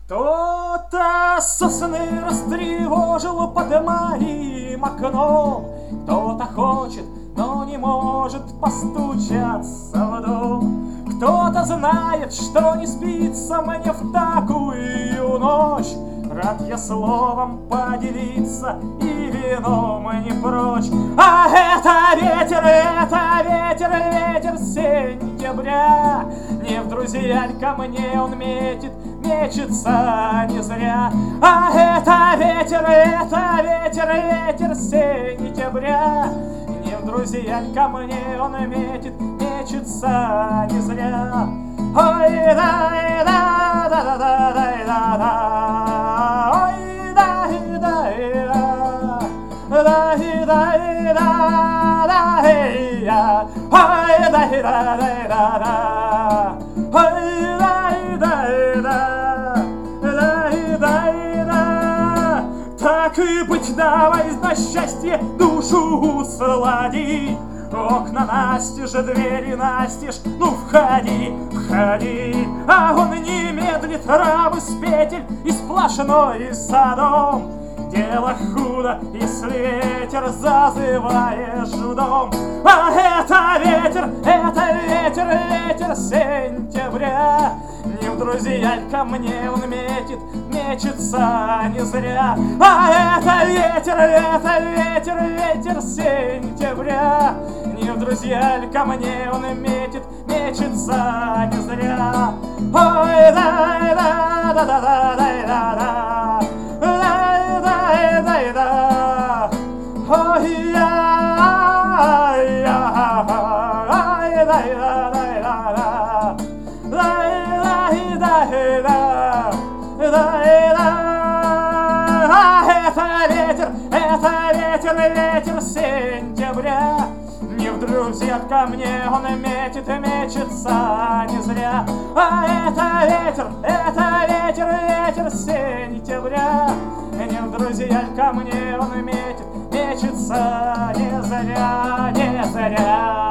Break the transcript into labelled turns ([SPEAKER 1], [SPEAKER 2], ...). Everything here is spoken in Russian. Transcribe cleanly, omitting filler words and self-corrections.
[SPEAKER 1] Кто-то сосны растревожил под моим окном, кто-то хочет, но не может постучаться в дом. Кто-то знает, что не спится мне в такую ночь. Рад я словом поделиться и вином не прочь. А это ветер, ветер сентября. Не в друзья ко мне он мечется не зря. А это ветер сентября. Не в друзья ко мне он мечется не зря. Ой, так и быть, давай на счастье душу услади. Окна настежь, двери настежь, ну входи, входи. А он не медлит, рабы с петель и сплошной садом. Дело худо, если ветер зазываешь в дом. А это ветер сентября. Не в друзья ко мне он мечется не зря. А это ветер сентября. Не в друзья ко мне он мечется не зря. Ой, ветер сентября. Не в друзья ко мне он мечется не зря. А это ветер сентября. Не в друзья ко мне он мечется не зря, не зря.